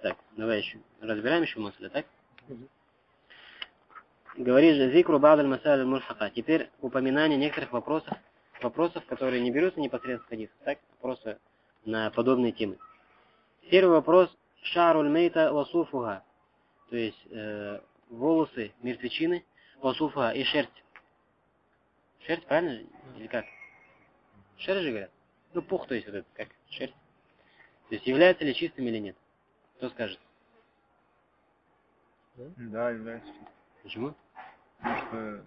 Так, давай еще разбираем еще мысли, так? Говорит же зикру бадаль масаль мульхака. Теперь упоминание некоторых вопросов, которые не берутся непосредственно в хадис, так? Просто на подобные темы. Первый вопрос. Шаруль мейта васуфуга. То есть волосы мертвечины, васуфуга и шерсть. Шерсть, правильно же? Или как? Шерсть же говорят? Ну, пух, то есть вот это, как шерсть. То есть является ли чистым или нет? Кто скажет? Да, является чистым. Почему? Потому что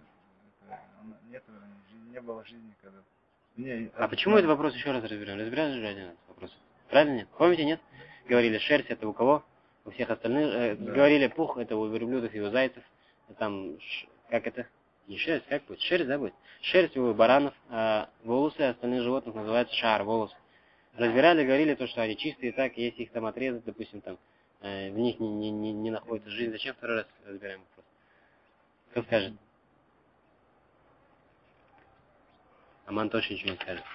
не было жизни, когда... А почему этот вопрос еще раз разберем? Разбираем же один вопрос. Правильно нет? Помните, нет? Говорили, шерсть это у кого? У всех остальных. Да. Говорили, пух это у верблюдов и у зайцев. Там, как это? Не шерсть, как будет? Шерсть, да, будет? Шерсть у баранов, а волосы остальных животных называются шар, волосы. Разбирали, говорили то, что они чистые, так, если их там отрезать, допустим, там, в них не находится жизнь. Зачем второй раз разбираем вопрос? Кто скажет? Аман точно ничего не скажет.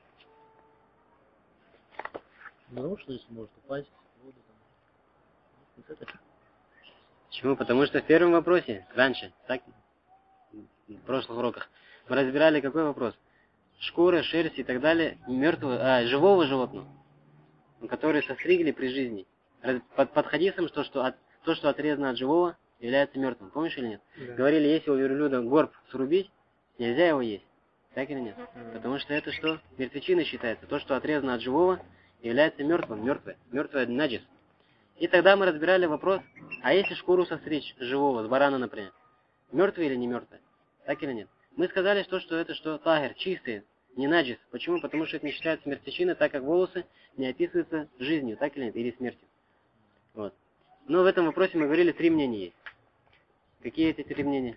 Потому что если может упасть в воду, там. Вот это. Почему? Потому что в первом вопросе, раньше, так, в прошлых уроках, мы разбирали какой вопрос? Шкура, шерсть и так далее мертвого, живого животного, который состригли при жизни. Под хадисом, то, что отрезано от живого, является мертвым. Помнишь или нет? Да. Говорили, если у верблюда горб срубить, нельзя его есть. Так или нет? Потому что это что? Мертвечина считается. То, что отрезано от живого, является мертвым. Мертвое наджис. И тогда мы разбирали вопрос, а если шкуру состричь живого, с барана, например, мертвый или не мертвый? Так или нет? Мы сказали, что это что тагир, чистый, не наджис. Почему? Потому что это не считается мертвечиной, так как волосы не описываются жизнью, так или нет, или смертью. Вот. Но в этом вопросе мы говорили, 3 мнения есть. Какие эти 3 мнения?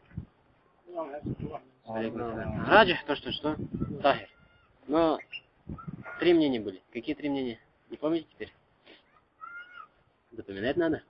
Раджих, то что? Тахир. Но 3 мнения были. Какие 3 мнения? Не помните теперь? Запоминать надо.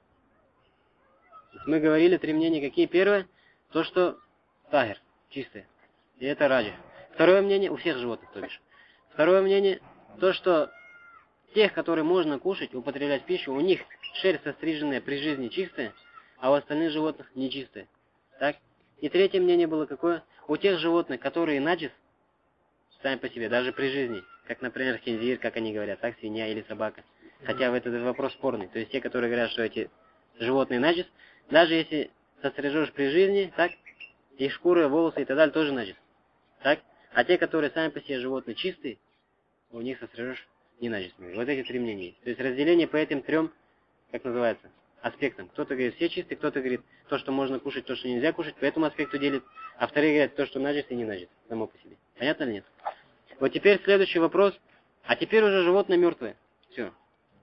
Мы говорили 3 мнения. Какие? Первое, то, что тахир, чистое. И это раджих. Второе мнение, у всех животных, то бишь. Второе мнение, то, что тех, которые можно кушать, употреблять в пищу, у них шерсть состриженная при жизни чистая, а у остальных животных нечистая. Так? И третье мнение было какое? У тех животных, которые наджис, сами по себе, даже при жизни, как, например, хинзир, как они говорят, так, свинья или собака. Хотя в этот вопрос спорный. То есть те, которые говорят, что эти животные наджис, даже если сострижешь при жизни, так, их шкура, волосы и так далее тоже наджис. Так? А те, которые сами по себе животные чистые, у них сострижешь не наджисными. Вот эти 3 мнения. То есть разделение по этим 3, как называется, аспектам. Кто-то говорит, все чистые, кто-то говорит, то, что можно кушать, то, что нельзя кушать, по этому аспекту делит. А вторые говорят, то, что наджис и не наджис, само по себе. Понятно или нет? Вот теперь следующий вопрос. А теперь уже животное мертвое. Все.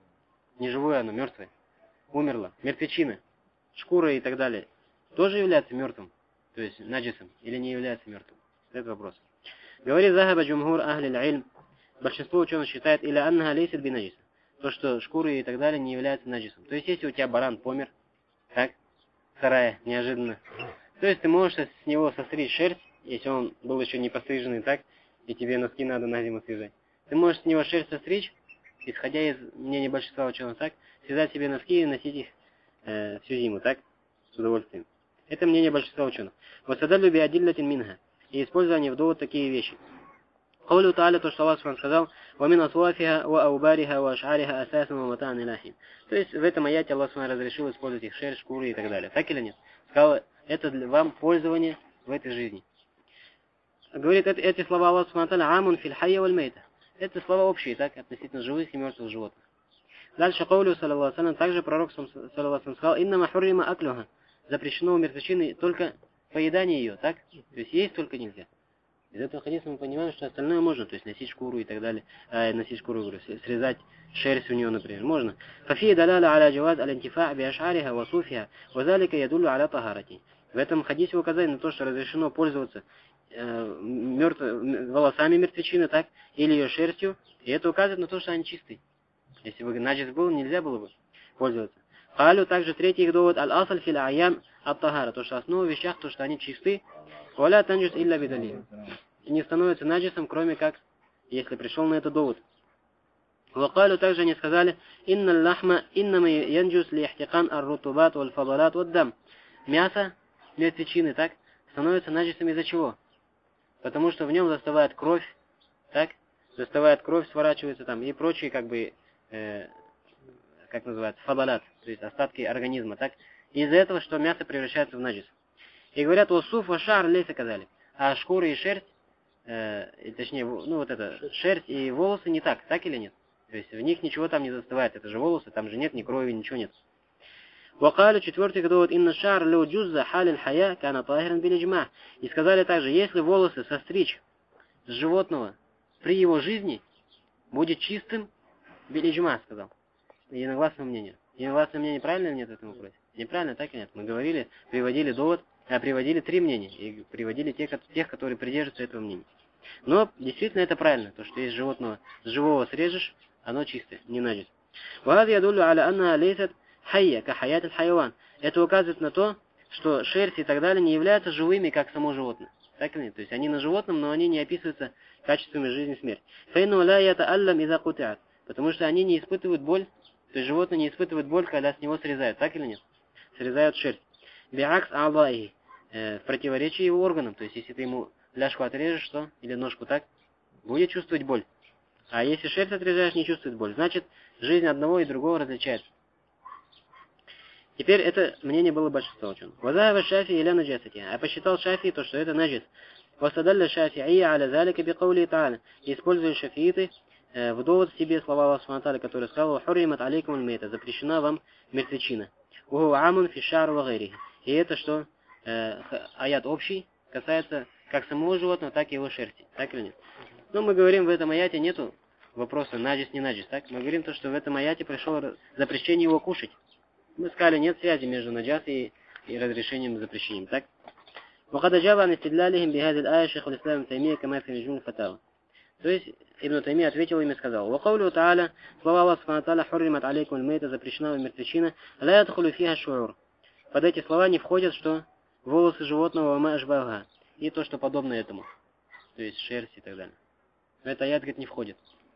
Не живое оно, мертвое. Умерло. Мертвечина. Шкура и так далее. Тоже является мертвым? То есть наджисом? Или не является мертвым? Это вопрос. Говорит Захаба Джумхур Ахлиль Ильм. Большинство ученых считает, или аннаха лейсит би наджис. То, что шкуры и так далее не являются наджисом. То есть, если у тебя баран помер, так, в сарае, неожиданно, то есть ты можешь с него состричь шерсть, если он был еще не постриженный, так, и тебе носки надо на зиму связать. Ты можешь с него шерсть состричь, исходя из мнения большинства ученых, так, связать себе носки и носить их всю зиму, так, с удовольствием. Это мнение большинства ученых. Вот садалю би адиллатин минха. И использование в довод такие вещи. Каулю Тааля, то, что Аллах сказал, «Вамин асуафиха, ва аубариха, ва ашариха, асасам, ва матаан илахим». То есть в этом аяте Аллах разрешил использовать их шерсть, шкуры и так далее. Так или нет? Сказал, это для вам пользование в этой жизни. Говорит, эти слова Аллах амун фил хайя валь мейта. Это слова общие, так, относительно живых и мертвых животных. Дальше Каулю, саллаллаху алейхи, также пророк, саллаллаху, сказал, «Иннама хуррима аклюха». Запрещено у мертвечины только поедание ее, так? То есть есть только нельзя. Из этого хадиса мы понимаем, что остальное можно, то есть носить шкуру и так далее, носить шкуру, говорю, срезать шерсть у нее, например, можно. Фафи далаля аля джаваз аль-интифа' би аш'ариха ва суфиха, ва залика ядуллю аля тахарати. В этом хадисе указание на то, что разрешено пользоваться волосами мертвечины, так, или ее шерстью, и это указывает на то, что они чистые. Если бы наджис был, нельзя было бы пользоваться. Халю также третий их довод аль-асаль фил аям ат-тахара, то, что основа в вещах, то, что они чисты, валя танджис илля бидалин. И не становится наджисом, кроме как, если пришел на это довод. Вакалю также они сказали: «Инна лахма иннама янджус ли ихтикан ар-рутубат валь-фадалат вад-дам». Мясо, мертвечины, так, становится наджисом из-за чего? Потому что в нем застывает кровь, так, застывает кровь, сворачивается там и прочие, как бы, как называется, фадалат, то есть остатки организма, так. Из-за этого, что мясо превращается в наджис. И говорят: «Осуф вашар лейса казали». А шкуры и шерсть, точнее, ну вот это, шерсть и волосы не так, так или нет? То есть в них ничего там не застывает, это же волосы, там же нет ни крови, ничего нет. Вакалю, четвертый довод: «Инна шар лю джузза халил хая кана тахиран билиджма». И сказали также: если волосы состричь с животного при его жизни, будет чистым билиджма, сказал. Единогласное мнение. Единогласное мнение правильно или нет в этом вопросе? Неправильно, так или нет? Мы говорили, приводили довод, приводили три мнения, и приводили тех, которые придерживаются этого мнения. Но действительно это правильно, то что если животного с живого срежешь, оно чистое, не наджис. وهذا يدل على أنها ليست حية كحياة الحيوان. Это указывает на то, что шерсть и так далее не являются живыми, как само животное. Так или нет? То есть они на животном, но они не описываются качествами жизни и смерти. فإنه لا يتألم إذا قطعت. Потому что они не испытывают боль, то есть животное не испытывает боль, когда с него срезают. Так или нет? Срезают шерсть. Биакс аллахи. В противоречии его органам. То есть если ты ему ляжку отрежешь, что? Или ножку, так? Будет чувствовать боль. А если шерсть отрезаешь, не чувствует боль. Значит, жизнь одного и другого различается. Теперь это мнение было большинства ученых. Вазаева Шафи или наджасати. А посчитал Шафи то, что это наджис. Васадалля Шафи'ия аля залика бикаули та'аля. Используя шафииты в довод себе слова Аллаха Субхану ва Тааля, который сказал: «Хуримат алейкум аль-мейта». Запрещена вам мертвечина. Уху амун фи шар ва гайрихи. И это что? Аят общий, касается как самого животного, так и его шерсти. Так или нет? Но мы говорим, в этом аяте нету вопроса наджис, не наджис. Так? Мы говорим то, что в этом аяте пришло запрещение его кушать. Мы сказали, нет связи между наджас и разрешением и запрещением. Так? وقد أجاب عن استدلالهم بهذه الآية شيخ الإسلام ابن تيمية كما في مجموع الفتاوى. То есть Ибн Тайми ответил им и сказал: «Вакаулю Тааля, слова Аллаха Субхану ва Тааля, хурримат алейкум аль-мейта, запрещена вам мертвечина, ла ядхулю фиха шуур». Под эти слова не входят, что волосы животного ма ашбага, и то, что подобно этому, то есть шерсть и так далее. В это аят, говорит, не входит.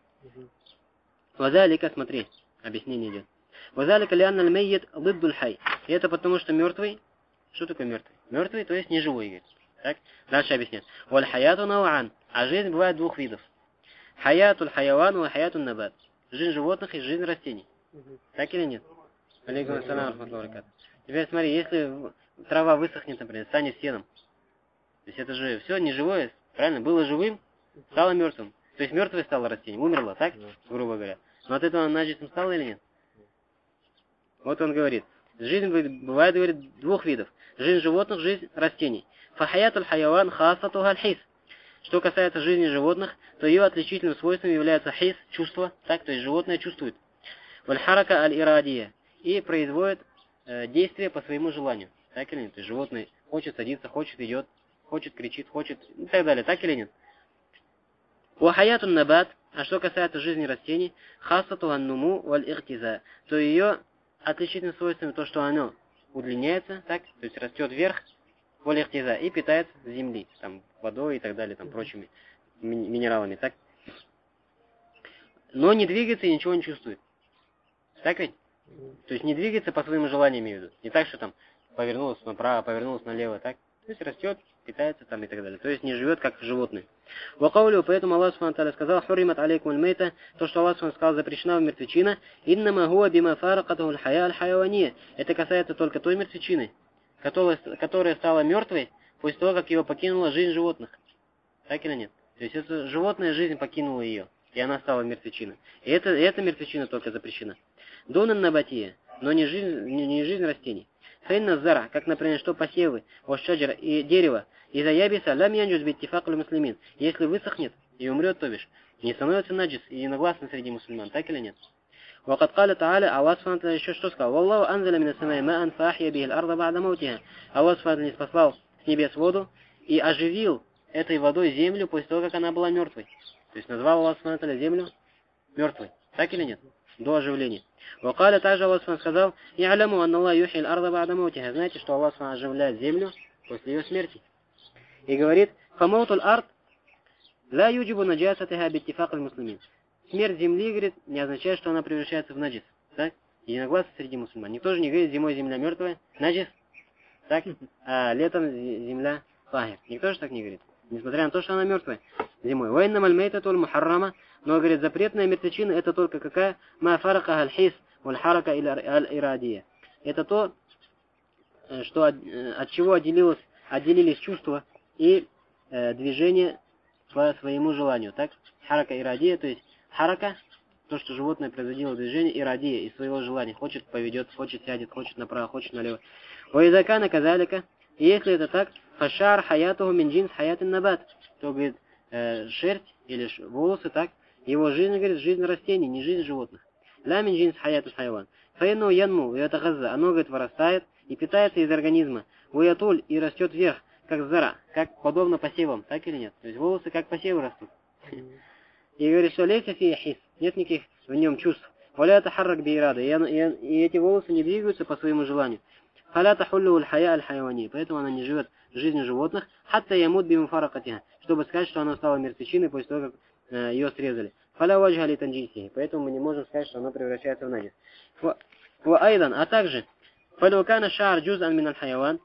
Вазалика, смотри, объяснение идет. Вазалика лианна аль-мейет лиддуль хай. И это потому, что мертвый. Что такое мертвый? Мертвый, то есть не живой, говорит. Так? Дальше объясняет. Валь хаяту науан. А жизнь бывает двух видов. Хаятуль хайаван ва хаятуль набат. Жизнь животных и жизнь растений. Так или нет? Алейкум ассалам рахматуллахи ва баракатуху. Теперь смотри, если трава высохнет, например, станет сеном. То есть это же все неживое, правильно? Было живым, стало мертвым. То есть мертвое стало растением, умерло, так? Грубо говоря. Но от этого наджисом стало или нет? Вот он говорит. Жизнь бывает, говорит, двух видов. Жизнь животных, жизнь растений. Фахаятуль хайаван хасатуха аль-хис. Что касается жизни животных, то ее отличительным свойством является хис, чувство, так, то есть животное чувствует. Валь-харака аль-ирадия. И производит действие по своему желанию. Так или нет? То есть животное хочет садиться, хочет идет, хочет кричит, хочет и так далее. Так или нет? Вахаятун набат. А что касается жизни растений, хасатуха нуму валь-ихтиза. То ее отличительным свойством то, что оно удлиняется, так, то есть растет вверх, валь-ихтиза, и питается земли, там, водой и так далее, там, прочими минералами, так. Но не двигается и ничего не чувствует. Так ведь? То есть не двигается по своим желаниям, имею в виду. Не так, что там повернулась направо, повернулась налево, так. То есть растет, питается там и так далее. То есть не живет как животное. Вакаулю, поэтому Аллах Субхану ва Тааля сказал: «Хуримат алейкум аль-мейта», то, что Аллах Субхану сказал, запрещена вам мертвечина, «Иннама хуа бима фаракатуху аль-хая аль-хайавания». Это касается только той мертвечины, которая стала мертвой после того, как ее покинула жизнь животных. Так или нет? То есть это животная жизнь покинула ее, и она стала мертвечиной. И эта мертвечина только запрещена. Дунан набатия, но не жизнь растений. Фейна зара, как, например, что посевы, вошаджара и дерево, из-за ябиса лам янджус биттифак аль-муслимин. Если высохнет и умрет, то бишь, не становится наджис и единогласно среди мусульман, так или нет? وقد قال تعالى, Аллах Субхану ва Тааля еще что сказал: «Валлаху анзаля мина самай маан фахья бихи аль-арда ба'да маутиха». Аллах Субхану ва Тааля спаслал с небес воду и оживил этой водой землю после того, как она была мертвой. То есть назвал Аллах Субхану ва Тааля землю мертвой. Так или нет? До оживления. Вакаля также Аллах Субхану сказал: «И'аляму анна Аллах юхи аль-арда ба'да маутиха». Знаете, что Аллах Субхану оживляет землю после ее смерти. И говорит: «Фамаутул ард ла юджибу наджасатиха биттифак аль-муслимин». смерть земли, говорит, не означает, что она превращается в наджис. Так? Единогласно среди мусульман. Никто же не говорит, зимой земля мертвая, наджис, так? А летом земля тахир. Никто же так не говорит. Несмотря на то, что она мертвая зимой. Вайнам аль-мейтатуль мухаррама. Но, говорит, запретная мертвечина это только какая? Ма фарака аль-хис валь харака аль-ирадия. Это то, что от чего отделились чувства и движение по своему желанию. Так? Харака ирадия, то есть харака, то, что животное производило движение, ирадия, из своего желания. Хочет поведет, хочет сядет, хочет направо, хочет налево. Ваизакана казалика. И если это так, фашар хаятуху мин джинс хаятин набат, то, говорит, шерсть или волосы, так, его жизнь, говорит, жизнь растений, не жизнь животных. Ла мин джинс хаяту хайван. Фаину янму, и это газа, оно, говорит, вырастает и питается из организма. Уятуль и растет вверх, как зара, как подобно посевам, так или нет? То есть волосы как посевы растут. И говорит, что лейся фи хис, нет никаких в нем чувств. Валя тахаррак бейрада, и эти волосы не двигаются по своему желанию. Халя тахуллу аль-хая аль-хайвани, поэтому она не живет жизнью животных, хатта ямут бимуфаракатиха, чтобы сказать, что она стала мертвечиной после того, как ее срезали. Халя ваджха ли танджисихи, поэтому мы не можем сказать, что она превращается в наджис. Ва айдан, а также, фалюкана шаар джузан мин аль-хайван,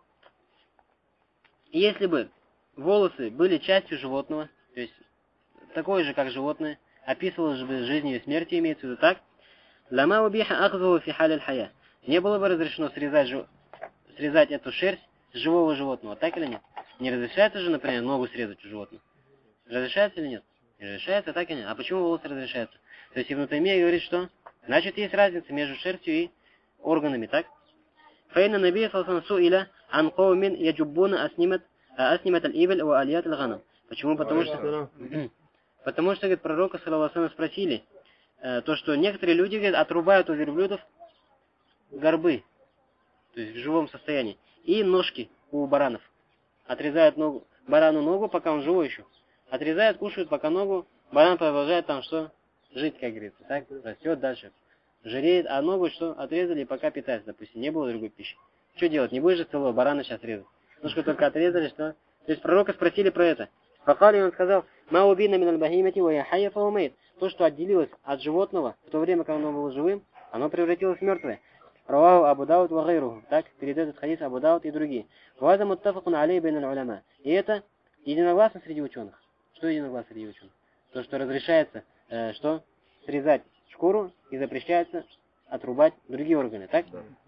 если бы волосы были частью животного, то есть такое же, как животное, описывалось бы жизнью и смертью, имеется в виду так, лама убиха ахзу фи халь аль-хая, не было бы разрешено срезать эту шерсть с живого животного, так или нет? Не разрешается же, например, ногу срезать у животного. Разрешается или нет? Не разрешается, так или нет? А почему волосы разрешаются? То есть Ибн Таймия говорит, что значит есть разница между шерстью и органами, так? Фаинна набия салсан суиля ан каумин яджуббуна аснимат аль-ибель ва алият аль-ганам. Почему? Потому что, говорит, пророка саллаллаху спросили, то, что некоторые люди, говорит, отрубают у верблюдов горбы, то есть в живом состоянии, и ножки у баранов. Отрезают барану ногу, пока он живой еще. Отрезают, кушают, пока ногу, баран продолжает там что? Жить, как говорится, так? Растет дальше. Жиреет, а ногу что? Отрезали, пока питается, допустим, не было другой пищи. Что делать? Не будешь же целого барана сейчас резать. Ножку только отрезали, что? То есть пророка спросили про это. Факали, он сказал, ма убина мин аль-бахимати ва яхайя фаумейт. То, что отделилось от животного в то время, когда оно было живым, оно превратилось в мертвое. Раваху Абу Дауд ва гайруху. Так, перед этот хадис Абу Дауд и другие. Ваза муттафакун алей бейн аль-уляма. И это единогласно среди ученых. Что единогласно среди ученых? То, что разрешается, что? Срезать шкуру и запрещается отрубать другие органы, так?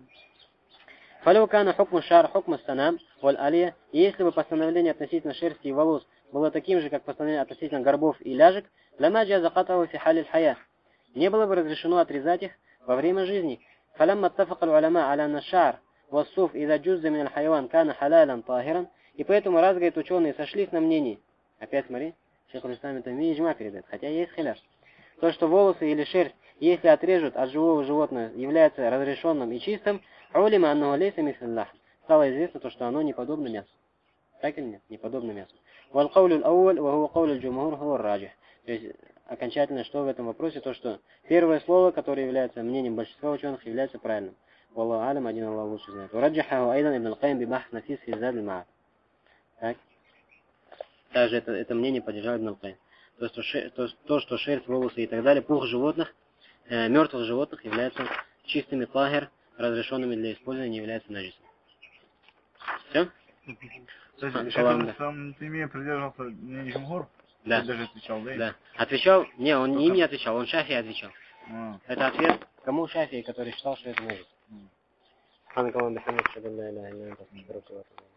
Фалю кана хукму шар хукму санам валь алия. И если бы постановление относительно шерсти и волос было таким же, как постановление относительно горбов и ляжек, лама джаза катаву фи халиль хая. Не было бы разрешено отрезать их во время жизни. فلما اتفق العلماء على أن الشعر والصوف إذا جزء من الحيوان كان حلالا طاهرا, и поэтому раз, говорит, ученые сошлись на мнении, опять смотри, Шейх аль-Ислам это иджма передает, хотя есть хиляф, то, что волосы или шерсть, если отрежут от живого животного, является разрешенным и чистым, улима аннаху лейса мисль лахм, стало известно то, что оно не подобно мясу. Так или нет? Не подобно мясу. والقول الأول وهو قول الجمهور هو الراجح. То есть окончательно, что в этом вопросе, то, что первое слово, которое является мнением большинства ученых, является правильным. Валлаху алям, один Аллах лучше знает. Ураджахаху айдан ибн аль-Каим бибахс нафис фи зад аль-ма'ад. Так? Также это мнение поддержал ибн аль-Каим. То, что шерсть, волосы и так далее, пух животных, мертвых животных являются чистыми тахир, разрешенными для использования, не являются наджисом. Все? То есть, Шейх сам Таймия придерживался мнения Джумхур? Да. Даже отвечал, да? Да. Отвечал? Не, он им не отвечал, он Шафии отвечал. А. Это ответ кому? Шафии, который считал, что это наджис.